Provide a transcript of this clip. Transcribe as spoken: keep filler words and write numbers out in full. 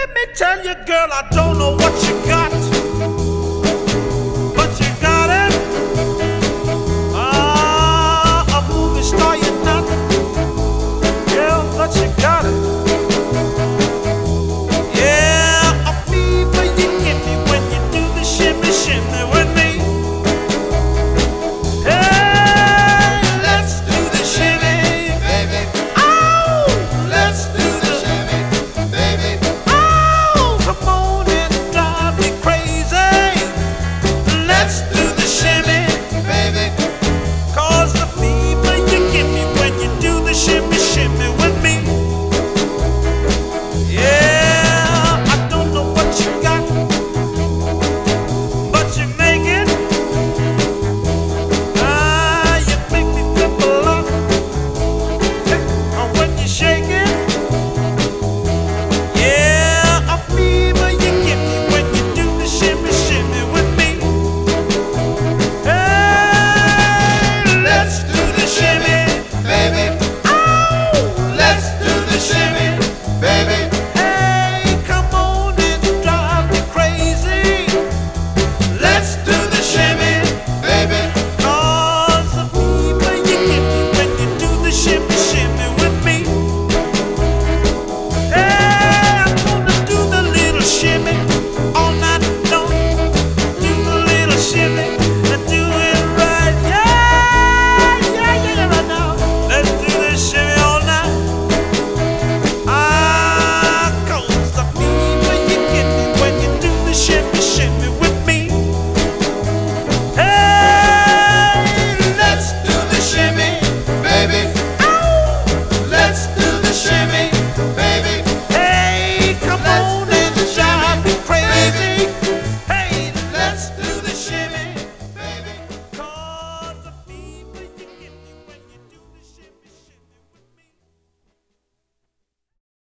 Let me tell you, girl, I don't know what you got, but you got it. Ah, a movie star you're not, girl, but you got it. Yeah, a fever you give me when you do the shimmy, shimmy with me. Hey, let's do the shimmy, baby. oh, Let's do the shimmy, baby. oh, come on and drive me crazy. Let's do the shimmy, Baby, cause the fever you give me when you do the shimmy, shimmy with me. Yeah, I don't know what you got, but you make it. Ah, you make me flip a lot. Hey, and when you shake it, yeah, a fever you give me when you do the shimmy, shimmy with me. Hey, let's do the shimmy, baby. oh, Let's do the shimmy, baby.